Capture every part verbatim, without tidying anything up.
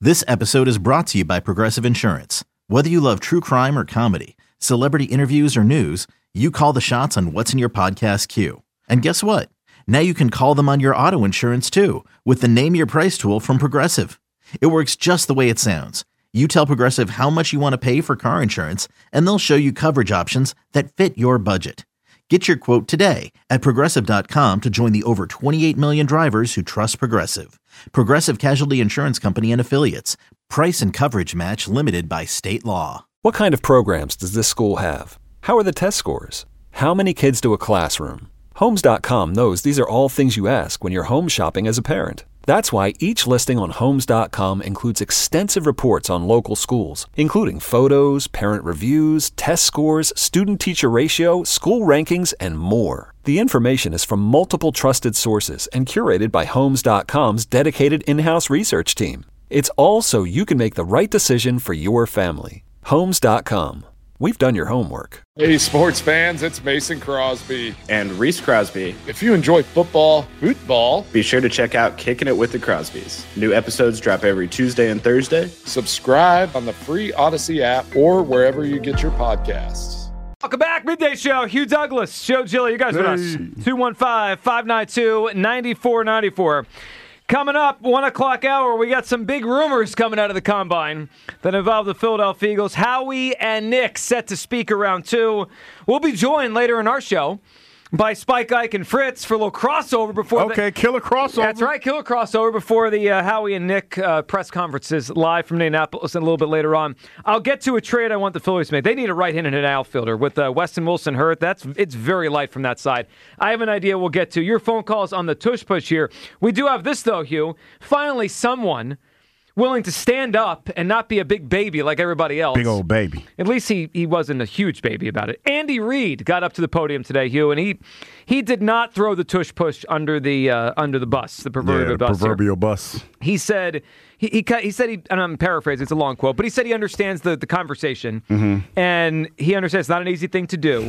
This episode is brought to you by Progressive Insurance. Whether you love true crime or comedy, celebrity interviews or news, you call the shots on what's in your podcast queue. And guess what? Now you can call them on your auto insurance too with the Name Your Price tool from Progressive. It works just the way it sounds. You tell Progressive how much you want to pay for car insurance, and they'll show you coverage options that fit your budget. Get your quote today at Progressive dot com to join the over twenty-eight million drivers who trust Progressive. Progressive Casualty Insurance Company and Affiliates. Price and coverage match limited by state law. What kind of programs does this school have? How are the test scores? How many kids to a classroom? Homes dot com knows these are all things you ask when you're home shopping as a parent. That's why each listing on Homes dot com includes extensive reports on local schools, including photos, parent reviews, test scores, student-teacher ratio, school rankings, and more. The information is from multiple trusted sources and curated by Homes dot com's dedicated in-house research team. It's all so you can make the right decision for your family. Homes dot com. We've done your homework. Hey, sports fans, it's Mason Crosby. And Reese Crosby. If you enjoy football, football, be sure to check out Kicking It with the Crosbys. New episodes drop every Tuesday and Thursday. Subscribe on the free Odyssey app or wherever you get your podcasts. Welcome back, Midday Show. Hugh Douglas, Joe Gilly, you guys with us. two one five, five nine two, nine four nine four. Coming up, one o'clock hour, we got some big rumors coming out of the Combine that involve the Philadelphia Eagles. Howie and Nick set to speak around two. We'll be joined later in our show by Spike, Ike, and Fritz for a little crossover before Okay, the, killer crossover. That's right, killer crossover before the uh, Howie and Nick uh, press conferences live from Indianapolis and a little bit later on. I'll get to a trade I want the Phillies to make. They need a right-handed outfielder with uh, Weston Wilson hurt. That's It's very light from that side. I have an idea we'll get to. Your phone calls on the tush push here. We do have this, though, Hugh. Finally, someone willing to stand up and not be a big baby like everybody else. Big old baby. At least he, he wasn't a huge baby about it. Andy Reid got up to the podium today, Hugh, and he he did not throw the tush push under the uh, under the bus, the proverbial yeah, the bus. proverbial here. bus. He said he he, he said he and I'm paraphrasing, it's a long quote, but he said he understands the, the conversation, mm-hmm. and he understands it's not an easy thing to do.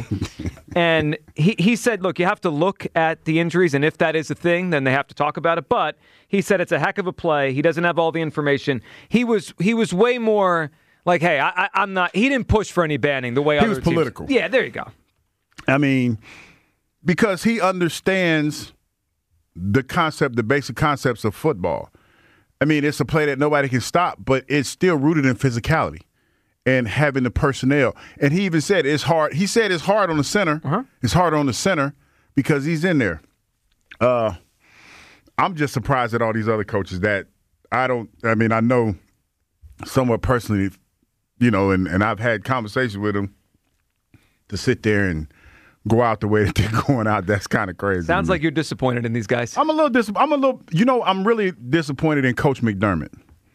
And he, he said, look, you have to look at the injuries, and if that is a thing, then they have to talk about it. But he said it's a heck of a play. He doesn't have all the information. He was he was way more like, hey, I, I, I'm not. He didn't push for any banning the way he other was political. Teams. Yeah, there you go. I mean, because he understands the concept, the basic concepts of football. I mean, it's a play that nobody can stop, but it's still rooted in physicality and having the personnel. And he even said it's hard. He said it's hard on the center. Uh-huh. It's hard on the center because he's in there. Uh, I'm just surprised at all these other coaches that I don't – I mean, I know somewhat personally, you know, and, and I've had conversations with them to sit there and go out the way that they're going out. That's kind of crazy. Sounds like you're disappointed in these guys. I'm a little dis- I'm a little – you know, I'm really disappointed in Coach McDermott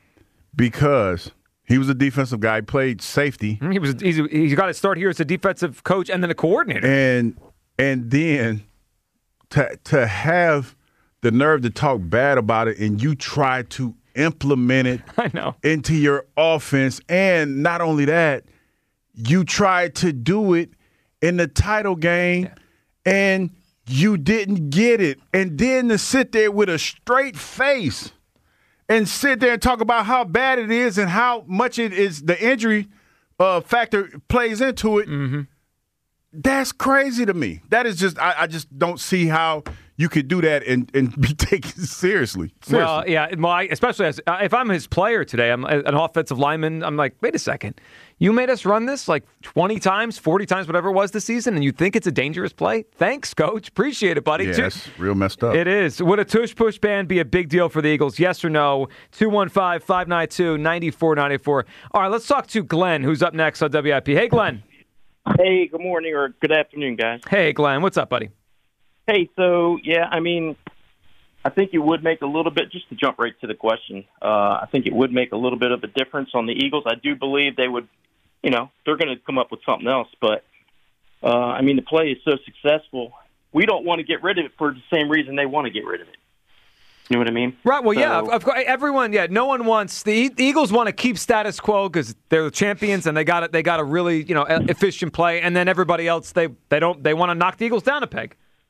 because – he was a defensive guy. He played safety. He was. He's, he's got to start here as a defensive coach and then a coordinator. And and then to to have the nerve to talk bad about it, and you try to implement it I know. into your offense, and not only that, you tried to do it in the title game, yeah. and you didn't get it. And then to sit there with a straight face and sit there and talk about how bad it is and how much it is the injury uh, factor plays into it, mm-hmm. that's crazy to me. That is just I, I just don't see how you could do that and, and be taken seriously. seriously. Well, yeah, well, I, especially as, if I'm his player today, I'm an offensive lineman, I'm like, wait a second. You made us run this like twenty times, forty times, whatever it was this season, and you think it's a dangerous play? Thanks, Coach. Appreciate it, buddy. Yeah, that's real messed up. It is. Would a tush-push ban be a big deal for the Eagles? Yes or no? two one five, five nine two, nine four nine four. All right, let's talk to Glenn, who's up next on W I P. Hey, Glenn. Hey, good morning or good afternoon, guys. Hey, Glenn. What's up, buddy? Hey, so, yeah, I mean, I think it would make a little bit, just to jump right to the question, uh, I think it would make a little bit of a difference on the Eagles. I do believe they would, you know, they're going to come up with something else. But, uh, I mean, the play is so successful. We don't want to get rid of it for the same reason they want to get rid of it. You know what I mean? Right. Well, so, yeah. Of, of course, everyone. Yeah. No one wants the, the Eagles want to keep status quo because they're the champions and they got it. They got a really you know efficient play, and then everybody else they they don't they want to knock the Eagles down a peg.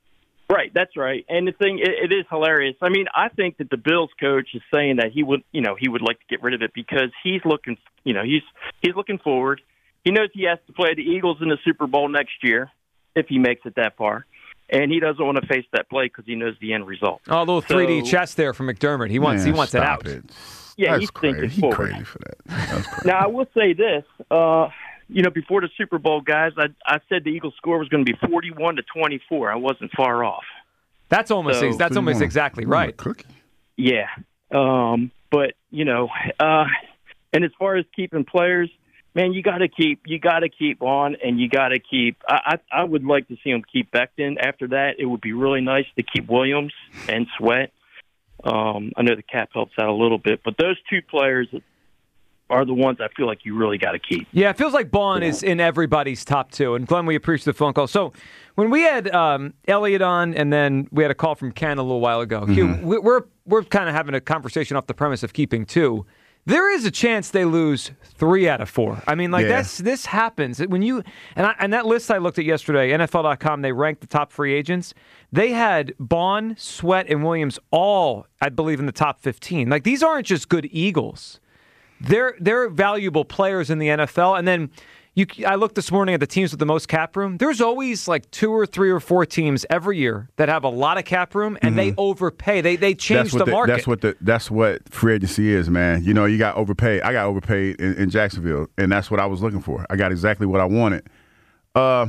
Right, that's right. And the thing, it, it is hilarious. I mean, I think that the Bills coach is saying that he would, you know, he would like to get rid of it because he's looking, you know, he's he's looking forward. He knows he has to play the Eagles in the Super Bowl next year if he makes it that far, and he doesn't want to face that play because he knows the end result. Oh, a little three D so, chess there from McDermott. He wants Man, he wants it out. It. Yeah, That's he's crazy. thinking He's forward. crazy for that. That's crazy. Now, I will say this. Uh, you know, before the Super Bowl, guys, I, I said the Eagles' score was going to be forty-one to twenty-four. I wasn't far off. That's almost So- ex- that's So you almost want- exactly you want a right. cookie? Yeah. Um, but, you know, uh, and as far as keeping players, man, you got to keep you got to keep on, and you got to keep. I, I I would like to see him keep Becton. After that, it would be really nice to keep Williams and Sweat. Um, I know the cap helps out a little bit, but those two players are the ones I feel like you really got to keep. Yeah, it feels like Bond is in everybody's top two. And Glenn, we appreciate the phone call. So when we had um, Elliot on, and then we had a call from Ken a little while ago, Mm-hmm. Hugh, we- we're we're kind of having a conversation off the premise of keeping two. There is a chance they lose three out of four. I mean, like Yeah. that's this happens when you and I, and that list I looked at yesterday, N F L dot com. They ranked the top free agents. They had Bond, Sweat, and Williams all, I believe, in the top fifteen. Like these aren't just good Eagles. They're they're valuable players in the N F L. And then you, I looked this morning at the teams with the most cap room. There's always like two or three or four teams every year that have a lot of cap room, and they overpay. They they change that's what the market. That's what the that's what free agency is, man. You know, you got overpaid. I got overpaid in, in Jacksonville, and that's what I was looking for. I got exactly what I wanted. Uh,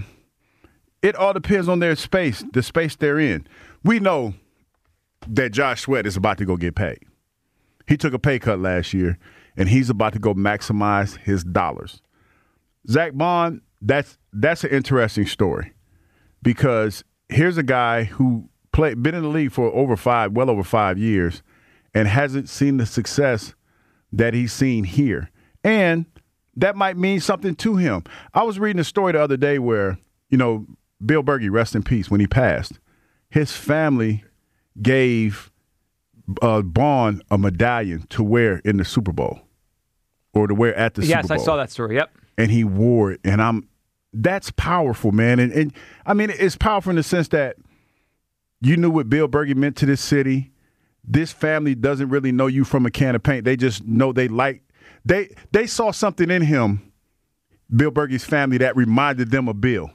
it all depends on their space, the space they're in. We know that Josh Sweat is about to go get paid. He took a pay cut last year, and he's about to go maximize his dollars. Zach Bond, that's that's an interesting story because here's a guy who played, been in the league for over five, well over five years, and hasn't seen the success that he's seen here. And that might mean something to him. I was reading a story the other day where, you know, Bill Bergey, rest in peace, when he passed, his family gave uh, Bond a medallion to wear in the Super Bowl or to wear at the yes, Super Bowl. I saw that story. Yep. And he wore it, and I'm that's powerful, man. And, and I mean, it's powerful in the sense that you knew what Bill Bergey meant to this city. This family doesn't really know you from a can of paint. They just know they like they they saw something in him, Bill Bergey's family, that reminded them of Bill.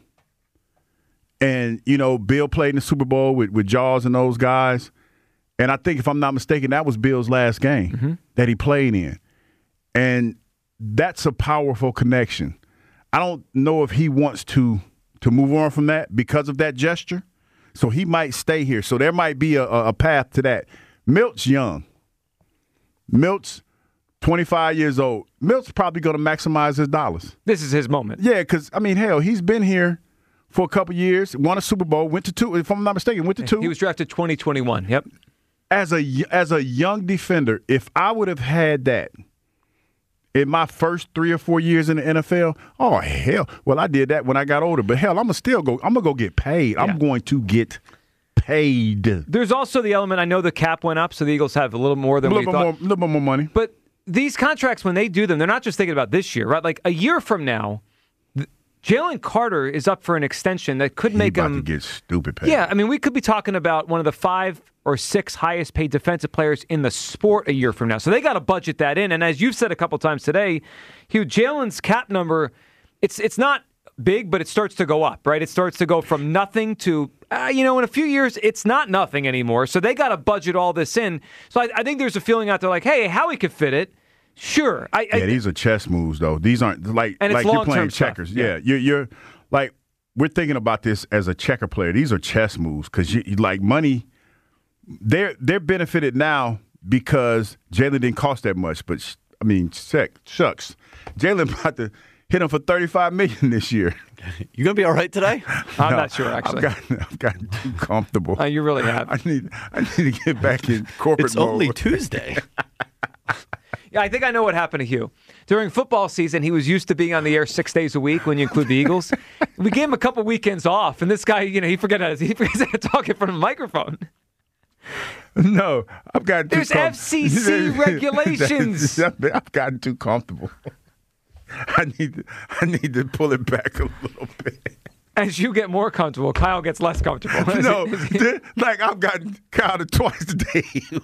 And you know, Bill played in the Super Bowl with with Jaws and those guys. And I think, if I'm not mistaken, that was Bill's last game mm-hmm. that he played in. And that's a powerful connection. I don't know if he wants to to move on from that because of that gesture. So he might stay here. So there might be a, a path to that. Milt's young. Milt's twenty-five years old. Milt's probably going to maximize his dollars. This is his moment. Yeah, because, I mean, hell, he's been here for a couple years, won a Super Bowl, went to two, if I'm not mistaken, went to two. He was drafted twenty twenty-one. Yep. As a, as a young defender, if I would have had that in my first three or four years in the N F L, oh, hell. Well, I did that when I got older. But, hell, I'm going to still go. I'm going to go get paid. Yeah. I'm going to get paid. There's also the element, I know the cap went up, so the Eagles have a little more than a we little bit thought. more, little bit more money. But these contracts, when they do them, they're not just thinking about this year, right? Like a year from now, th- Jalen Carter is up for an extension that could He make about him to get stupid paid. Yeah, I mean, we could be talking about one of the five or six highest paid defensive players in the sport a year from now. So they got to budget that in. And as you've said a couple times today, Hugh, Jalen's cap number, it's it's not big, but it starts to go up, right? It starts to go from nothing to, uh, you know, in a few years, it's not nothing anymore. So they got to budget all this in. So I, I think there's a feeling out there like, hey, Howie could fit it. Sure. I, Yeah, I, these are chess moves, though. These aren't like And it's like you're long-term playing stuff. checkers. Yeah. Yeah, you're, you're like we're thinking about this as a checker player. These are chess moves because you, you like money. They're they're benefited now because Jalen didn't cost that much. But sh- I mean, sec, shucks, Jalen about to hit him for thirty-five million dollars this year. You gonna be all right today? I'm No, not sure, actually. I've gotten, I've gotten too comfortable. Uh, you really have. I need I need to get back in corporate It's mode. only Tuesday. Yeah, I think I know what happened to Hugh. During football season, he was used to being on the air six days a week when you include the Eagles. We gave him a couple weekends off, and this guy, you know, he forget how to, he forgets how to talk in front of a microphone. No, I've gotten too There's com- F C C regulations. I've gotten too comfortable. I need to, I need to pull it back a little bit. As you get more comfortable, Kyle gets less comfortable. No, like I've gotten counted twice today.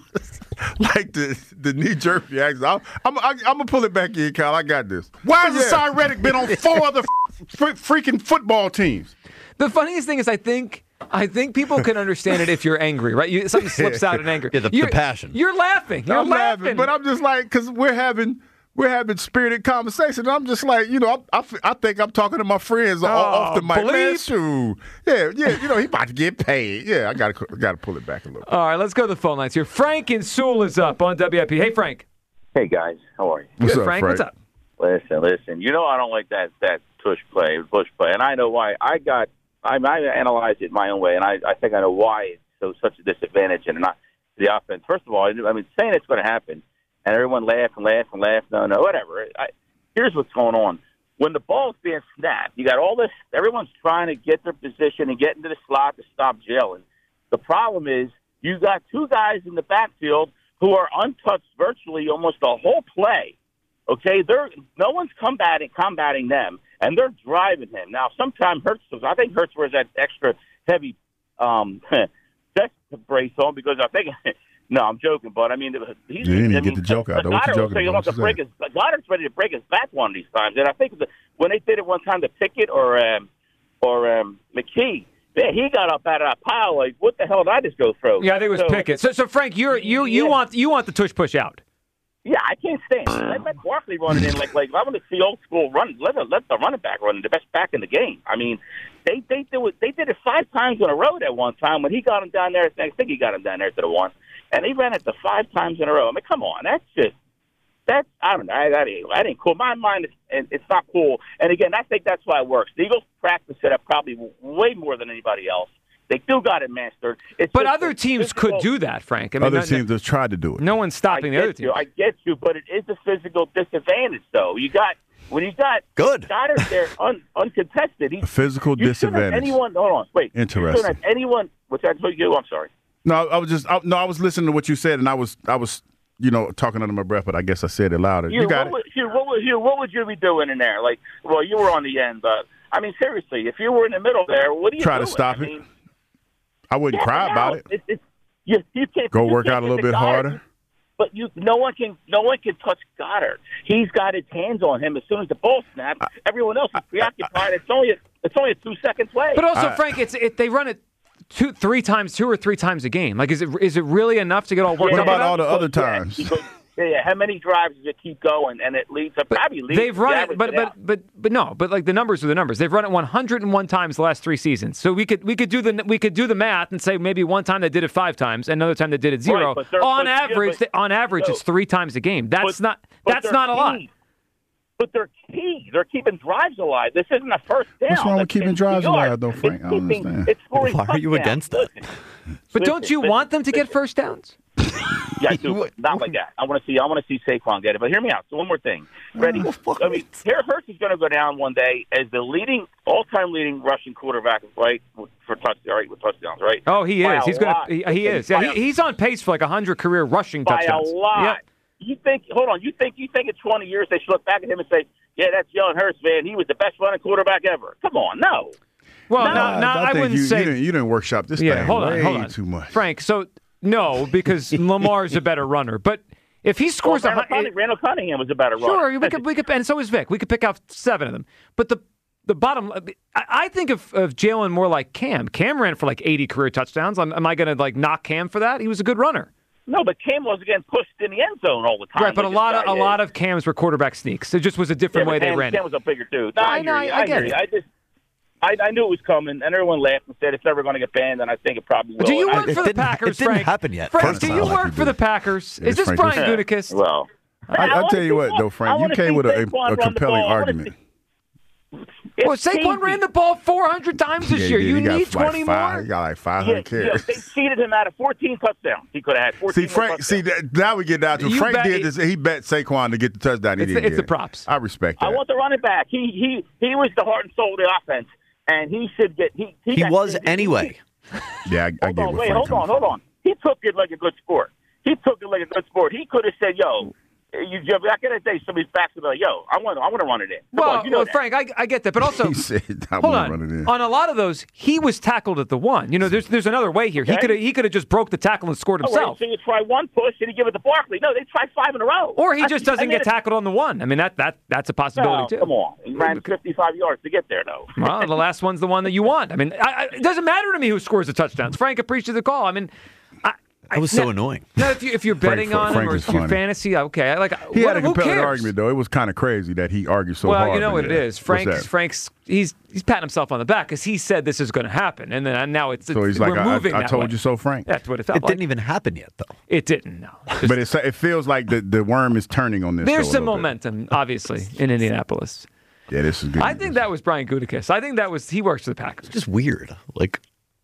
Like the the knee jerk reaction. I'm, I'm, I'm, I'm gonna pull it back in, Kyle. I got this. Why has yeah. Hassan Reddick been on four other f- freaking football teams? The funniest thing is, I think. I think people can understand it if you're angry, right? You, something slips out in anger. Yeah, the, the passion. You're laughing. You're I'm laughing. laughing, but I'm just like, because we're having we're having spirited conversation. I'm just like, you know, I, I, I think I'm talking to my friends oh, off the mic. Man, shoot. Yeah, yeah, you know, he about to get paid. Yeah, I got to got to pull it back a little. All right, let's go to the phone lines here. Frank in Sewell is up on W I P. Hey, Frank. Hey, guys. How are you? What's Good, up, Frank? Frank? What's up? Listen, listen. You know I don't like that that push play, push play, and I know why. I got. I, I analyzed it my own way, and I, I think I know why it's so such a disadvantage and not the offense. First of all, I mean, saying it's going to happen, and everyone laugh and laugh and laugh. No, no, whatever. I, here's what's going on. When the ball's being snapped, you got all this. Everyone's trying to get their position and get into the slot to stop Jalen. The problem is you got two guys in the backfield who are untouched virtually almost the whole play. Okay, they're no one's combating combating them, and they're driving him. Now, sometimes Hurts, I think Hurts wears that extra heavy um, chest brace on because I think. No, I'm joking, but I mean, he's. You didn't I get mean, the joke out. What you joking he about? wants to break his, Goddard's ready to break his back one of these times, and I think the, when they did it one time to Pickett or um, or um, McKee. Yeah, he got up out of that pile like, what the hell did I just go through? Yeah, I think it was so, Pickett. So, so Frank, you're, you you yeah. want you want the tush push out? Yeah, I can't stand it. Let Barkley run it in like like I want to see old school run. Let the, let the running back run, the best back in the game. I mean, they they did it, they did it five times in a row that one time when he got him down there. I think he got him down there to the one, and he ran it the five times in a row. I mean, come on, that's just that's I don't know. That ain't that ain't cool. My mind is it's not cool. And again, I think that's why it works. The Eagles practice it up probably way more than anybody else. They do got it mastered. It's but just, other teams physical, could do that, Frank. I mean, other no, teams no, have tried to do it. No one's stopping I the other team. You, I get you, but it is a physical disadvantage, though. You got when you got good Goddard there un, uncontested. He, a physical you disadvantage. Anyone? Hold on, wait. Interesting. You anyone? Which I told you. I'm sorry. No, I was just I, no. I was listening to what you said, and I was I was you know talking under my breath, but I guess I said it louder. You, you got what it. Would, Hugh, what would Hugh, what would you be doing in there? Like, well, you were on the end, but I mean, seriously, if you were in the middle there, what do you try doing? to stop I it? mean, I wouldn't yeah, cry no, about it. it, it you, you can't, Go you work can't out a little get bit the harder. Goddard, but you, no one can, no one can touch Goddard. He's got his hands on him as soon as the ball snaps. Everyone else is preoccupied. It's only, a, it's only a two second play. But also, I, Frank, it's it, they run it two, three times, two or three times a game. Like, is it is it really enough to get all worked what up about about? all the other Yeah, times? because, yeah, yeah, how many drives does it keep going, and it leads up? Probably leads. They've run average it, but it but, out. but but no, but like the numbers are the numbers. They've run it one hundred one times the last three seasons. So we could we could do the we could do the math and say maybe one time they did it five times, and another time they did it zero. Right, but they're- on but- yeah, average, but- on average, so- it's three times a game. That's But- not but that's they're not a lot. key. But they're key. They're keeping drives alive. This isn't a first down. What's wrong with It's- keeping it's drives yards. alive, though, Frank? It's I don't keeping- understand. It's scoring Why are you touchdowns. against that? Listen, But listen, don't you listen, want them to get listen. first downs? Yeah, I do, but not like that. I want to see. I want to see Saquon get it. But hear me out. So one more thing, Freddie. I mean, Harris Hurts is going to go down one day as the leading, all-time leading rushing quarterback, right, for touchdowns, right, with touchdowns, right? Oh, he By is. a He's going lot. to. He, he is. Yeah, he, he's on pace for like a hundred career rushing By touchdowns. a lot. Yep. You think? Hold on. You think? You think in twenty years they should look back at him and say, "Yeah, that's Jalen Hurts, man. He was the best running quarterback ever." Come on, no. Well, No, no, I, no, I, I, think wouldn't you, say. you didn't, you didn't workshop this yeah, thing hold on, way hold on, too much, Frank. So no, because Lamar's a better runner, but if he scores well, a Randall, hun- Cunningham, Randall Cunningham was a better runner. sure, we could, we could, and so is Vic. We could pick out seven of them. But the the bottom, I, I think of, of Jalen more like Cam. Cam ran for like eighty career touchdowns. Am, am I going to like knock Cam for that? He was a good runner. No, but Cam was getting pushed in the end zone all the time. Right, but a like lot this of guy a is. lot of Cams were quarterback sneaks. It just was a different Yeah, way but they Cam, ran Cam it. was a bigger dude. No, I I, know, hear you. I- I get hear it. you. I just, I, I knew it was coming, and everyone laughed and said it's never going to get banned, and I think it probably will. Do you And I- work It for the didn't- Packers, it didn't Frank? happen yet. Frank, Frank do sounds you like work you for do. the Packers? Yes, Is this Frank, Brian this- Gutekunst? Well, I, I I'll wanna tell you see what, Saquon- though, I Frank. You wanna came see with a, Saquon a run the compelling ball. I wanna argument. see- Well, It's Saquon easy. ran the ball four hundred times this Yeah, year. he did. You He got need like twenty five, more. He got like five Yeah, hundred yeah, carries. they cheated him out of fourteen touchdowns. He could have had fourteen. See, Frank. See, touchdowns. that, now we get down to You Frank bet- did this. He bet Saquon to get the touchdown. He It's didn't the- it's get the it. props. I respect that. I want the running back. He he he was the heart and soul of the offense, and he should get. He he, He got- was he- anyway. yeah, I, I Hold get on, what wait, Frank hold on, hold on. He took it like a good sport. He took it like a good sport. He could have said, "Yo, You back in the day, somebody's back to be like, "Yo, I want, I want to run it in." Come Well, on, you know well that. Frank, I, I get that, but also, He said, I hold wanna on. run it in. On a lot of those, he was tackled at the one. You know, there's there's another way here. He Okay. could have he could have just broke the tackle and scored Oh, wait, himself, so you try one push and you give it to Barkley. No, they try five in a row. or he I- just doesn't I mean, get tackled on the one. I mean, that that that's a possibility No, too. come on. He ran fifty-five yards to get there, though. Well, the last one's the one that you want. I mean, I, I, it doesn't matter to me who scores the touchdowns. Frank appreciates the call. I mean, I, That was so annoying. Now, if, you, if you're betting Frank- on Frank him or is if you're funny. fantasy, okay. I Like, He what, had a who compelling cares? argument, though. It was kind of crazy that he argued so well, hard. you know but what yeah. it is. What's Frank's that? Frank's he's he's patting himself on the back because he said this is going to happen, and then now it's, So he's we're like, I, moving I, I that told way. you so, Frank. That's what it felt It like. didn't even happen yet, though. It didn't. No. But it's, it feels like the, the worm is turning on this. There's show a some little bit. momentum, obviously, in Indianapolis. Yeah, this is good. I think that was Brian Gutekunst. I think that was he works for the Packers. Just weird. Like,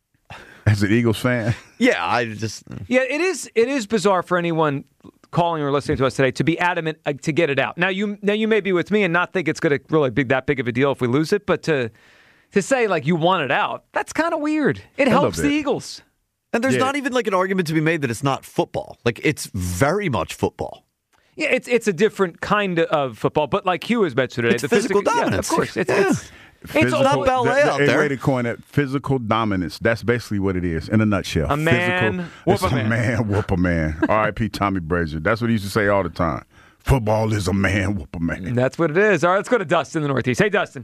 As an Eagles fan, yeah, I just. Yeah, it is. It is bizarre for anyone calling or listening to us today to be adamant uh, to get it out. Now you now you may be with me and not think it's going to really be that big of a deal if we lose it, but to to say like you want it out, that's kind of weird. It A helps the little bit. Eagles. And there's Yeah. not even like an argument to be made that it's not football. Like, it's very much football. Yeah, it's it's a different kind of football, but like Hugh has mentioned today, It's the physical physical- yeah, dominance. of course, it's Yeah. it's, it's physical, all- not ballet they- out they there. way to coin it physical dominance. That's basically what it is in a nutshell. A man physical, whoop it's a a man. man whoop a man. R I P Tommy Brazier. That's what he used to say all the time. Football is a man whoop a man. That's what it is. All right, let's go to Dustin in the Northeast. Hey, Dustin.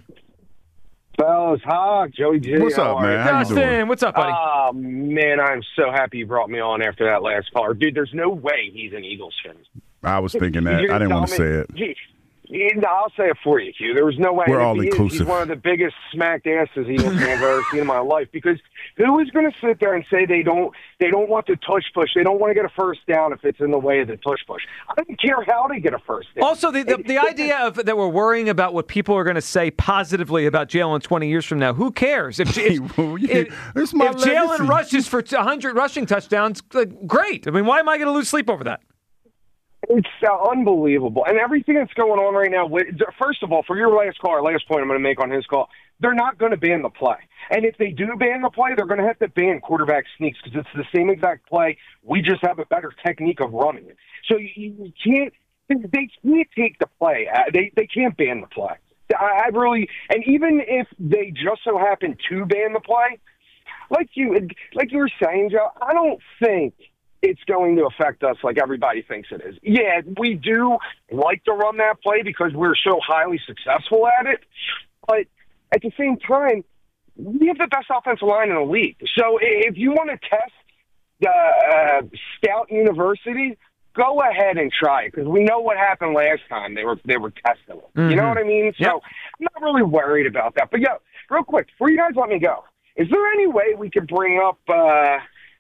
Fellas, hi, Joey G. What's How up, are you? man? How you doing? Dustin, what's up, buddy? Oh, man, I'm so happy you brought me on after that last caller. Dude, there's no way he's an Eagles fan. I was thinking You that. didn't I didn't tell want to me- say it. He- he- no, I'll say it for you, Hugh. There was no way. We're And if all he is, inclusive. He's one of the biggest smacked asses Eagles fans I've ever seen in my life. Because who is going to sit there and say they don't they don't want the tush push? They don't want to get a first down if it's in the way of the tush push. I don't care how they get a first down. Also, the, the, the idea of that we're worrying about what people are going to say positively about Jalen twenty years from now. Who cares? If, if, Well, yeah, if, it's my if Jalen legacy. rushes for one hundred rushing touchdowns, like, great. I mean, why am I going to lose sleep over that? It's uh, unbelievable. And everything that's going on right now, with, first of all, for your last call, or last point I'm going to make on his call, they're not going to ban the play. And if they do ban the play, they're going to have to ban quarterback sneaks because it's the same exact play. We just have a better technique of running it. So you, you can't, they can't take the play. Uh, They, they can't ban the play. I, I really, and even if they just so happen to ban the play, like you, like you were saying, Joe, I don't think it's going to affect us like everybody thinks it is. Yeah, we do like to run that play because we're so highly successful at it. But at the same time, we have the best offensive line in the league. So if you want to test the uh, Scout University, go ahead and try it because we know what happened last time. They were they were testing it. Mm-hmm. You know what I mean? So Yep. I'm not really worried about that. But yeah, real quick, before you guys let me go, is there any way we could bring up uh,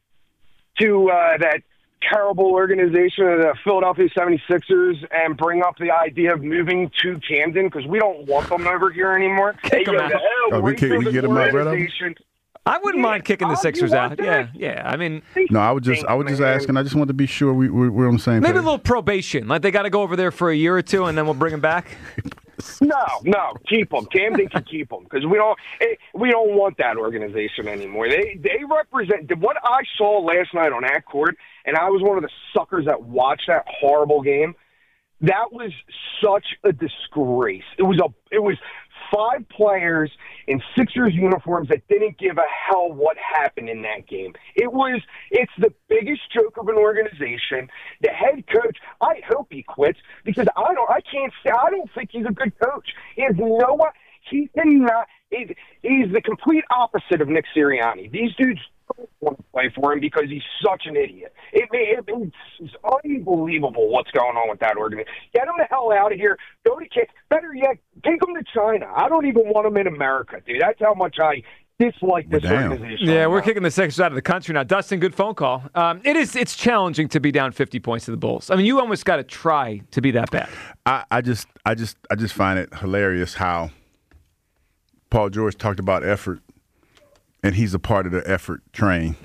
to uh, that terrible organization of the Philadelphia seventy-sixers and bring up the idea of moving to Camden because we don't want them over here anymore? Kick 'em Hey, out. yo, Oh, we wait kick- for we the get 'em out, brother? organization. I wouldn't Yeah. mind kicking the Oh, you Sixers want out. that? Yeah, yeah. I mean, No, I was just, I was just Man. asking. I just wanted to be sure we, we we're on the same maybe a page. little probation. Like they got to go over there for a year or two, and then we'll bring them back. No, no, keep them. Camden can keep them because we don't eh, we don't want that organization anymore. They they represent what I saw last night on that court, and I was one of the suckers that watched that horrible game. That was such a disgrace. It was a it was five players in Sixers uniforms that didn't give a hell what happened in that game. It was it's the biggest joke of an organization. The head coach, I hope he quits because I don't I can't say I don't think he's a good coach. He has no he cannot he, he's the complete opposite of Nick Sirianni. These dudes don't want to play for him because he's such an idiot. It, it, it's unbelievable what's going on with that organization. Get him the hell out of here. Go to kick. Better yet, take him to China. I don't even want him in America, dude. That's how much I dislike this Well, damn. organization. Yeah, we're now. kicking the Sixers out of the country now. Dustin, good phone call. Um, it is. It's challenging to be down fifty points to the Bulls. I mean, you almost got to try to be that bad. I, I just, I just, I just find it hilarious how Paul George talked about effort, and he's a part of the effort train.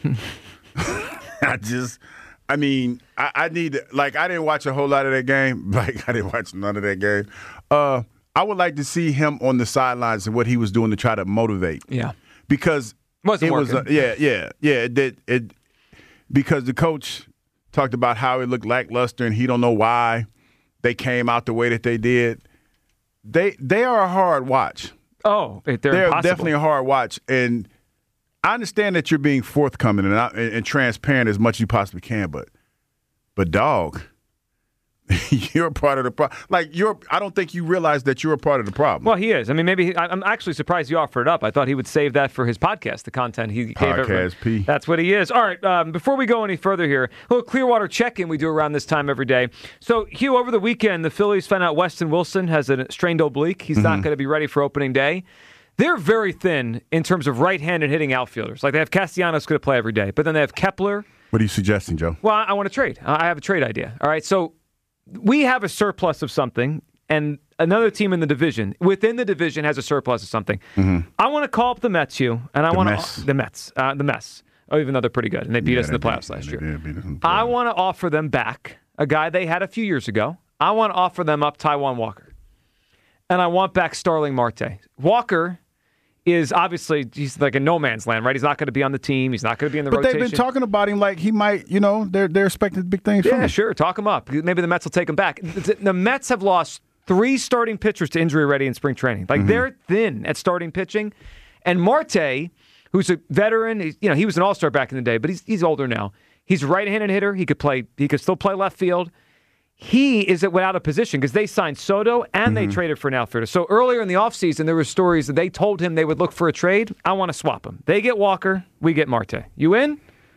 I just, I mean, I, I need to, like, I didn't watch a whole lot of that game. Like, I didn't watch none of that game. Uh, I would like to see him on the sidelines and what he was doing to try to motivate. Yeah, because Wasn't it was, working. uh, yeah, yeah, yeah. It did it because the coach talked about how it looked lackluster and he don't know why. they came out the way that they did. They they are a hard watch. Oh, they're, they're impossible. definitely a hard watch. And I understand that you're being forthcoming and, and, and transparent as much as you possibly can, but but dog, you're a part of the problem. Like you're, I don't think you realize that you're a part of the problem. Well, he is. I mean, maybe he, I'm actually surprised you offered it up. I thought he would save that for his podcast, the content he podcast gave it. P. That's what he is. All right. Um, before we go any further here, a little Clearwater check-in we do around this time every day. So, Hugh, over the weekend, the Phillies found out Weston Wilson has a strained oblique. He's mm-hmm. not going to be ready for opening day. They're very thin in terms of right-handed hitting outfielders. Like they have Castellanos going to play every day, but then they have Kepler. What are you suggesting, Joe? Well, I, I want to trade. I have a trade idea. All right. So we have a surplus of something, and another team in the division, within the division, has a surplus of something. Mm-hmm. I want to call up the Mets, Hugh, and I want to the Mets, uh, the Mets. Oh, even though they're pretty good, and they beat yeah, us in the playoffs beat, last they year. Did, beat us in the I want to offer them back a guy they had a few years ago. I want to offer them up Taijuan Walker, and I want back Starling Marte. Walker is obviously, he's like in no man's land, right? He's not going to be on the team. He's not going to be in the but rotation. But they've been talking about him like he might, you know, they're they're expecting big things yeah, from him. Yeah, sure. Talk him up. Maybe the Mets will take him back. The, the Mets have lost three starting pitchers to injury already in spring training. Like, mm-hmm. they're thin at starting pitching. And Marte, who's a veteran, you know, he was an all-star back in the day, but he's he's older now. He's a right-handed hitter. He could play. He could still play left field. He is without a position because they signed Soto and mm-hmm. they traded for an outfielder. So earlier in the offseason, there were stories that they told him they would look for a trade. I want to swap him. They get Walker. We get Marte. You in?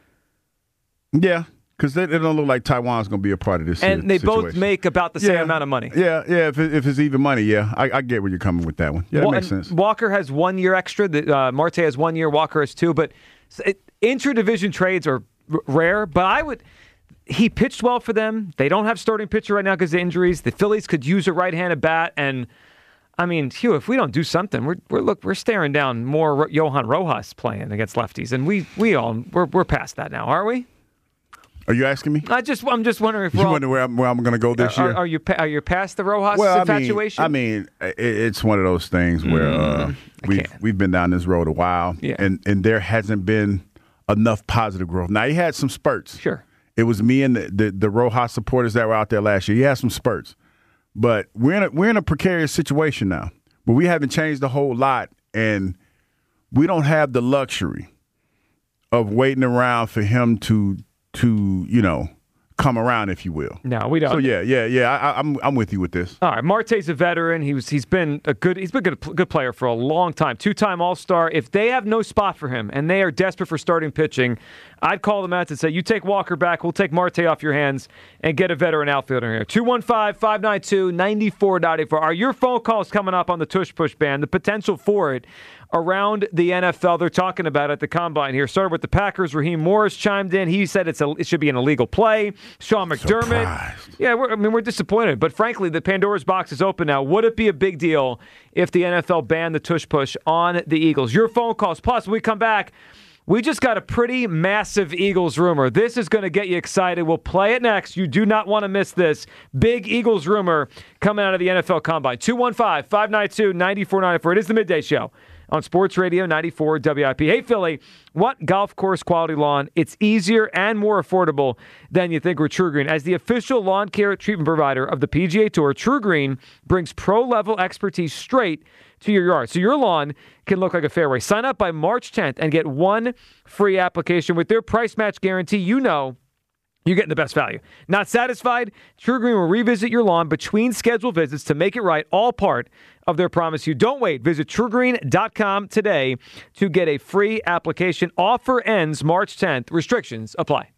Yeah, because they, they don't look like Taijuan's going to be a part of this And they situation. both make about the same yeah. amount of money. Yeah, yeah. If, it, if it's even money, yeah. I, I get where you're coming with that one. Yeah, that well, makes sense. Walker has one year extra. The, uh, Marte has one year. Walker has two. But it, intra-division trades are r- rare. But I would... He pitched well for them. They don't have starting pitcher right now because of injuries. The Phillies could use a right-handed bat, and I mean, Hugh, if we don't do something, we're we're look we're staring down more Ro- Johan Rojas playing against lefties, and we we all we're we're past that now, are we? Are you asking me? I just I'm just wondering if you we're all, wonder where I'm where I'm going to go this are, year. Are you are you past the Rojas well, infatuation? I mean, I mean, it's one of those things where mm, uh, we've we've been down this road a while, yeah. and and there hasn't been enough positive growth. Now he had some spurts, sure. It was me and the, the, the Rojas supporters that were out there last year. He had some spurts. But we're in a, we're in a precarious situation now. But we haven't changed a whole lot, and we don't have the luxury of waiting around for him to, to you know, come around, if you will. No, we don't. So, yeah, yeah, yeah, I, I'm I'm with you with this. All right, Marte's a veteran. He was, he's been a good he's been a good, good player for a long time. Two-time All-Star. If they have no spot for him and they are desperate for starting pitching, I'd call the Mets and say, you take Walker back, we'll take Marte off your hands and get a veteran outfielder here. two one five, five nine two, nine four nine four. Are your phone calls coming up on the Tush Push Band? The potential for it around the N F L. They're talking about it at the Combine here. Started with the Packers. Raheem Morris chimed in. He said it's a, it should be an illegal play. Sean McDermott. Surprised. Yeah, we're, I mean, we're disappointed. But frankly, the Pandora's box is open now. Would it be a big deal if the N F L banned the Tush Push on the Eagles? Your phone calls. Plus, when we come back, we just got a pretty massive Eagles rumor. This is going to get you excited. We'll play it next. You do not want to miss this. Big Eagles rumor coming out of the N F L Combine. two one five, five nine two, nine four nine four. It is the Midday Show on Sports Radio ninety-four W I P. Hey, Philly, what golf course quality lawn? It's easier and more affordable than you think with TruGreen. As the official lawn care treatment provider of the P G A Tour, TruGreen brings pro-level expertise straight to your yard, so your lawn can look like a fairway. Sign up by March tenth and get one free application with their price match guarantee. You know you're getting the best value. Not satisfied? TruGreen will revisit your lawn between scheduled visits to make it right, all part of their promise. You don't wait. Visit True Green dot com today to get a free application. Offer ends March tenth. Restrictions apply.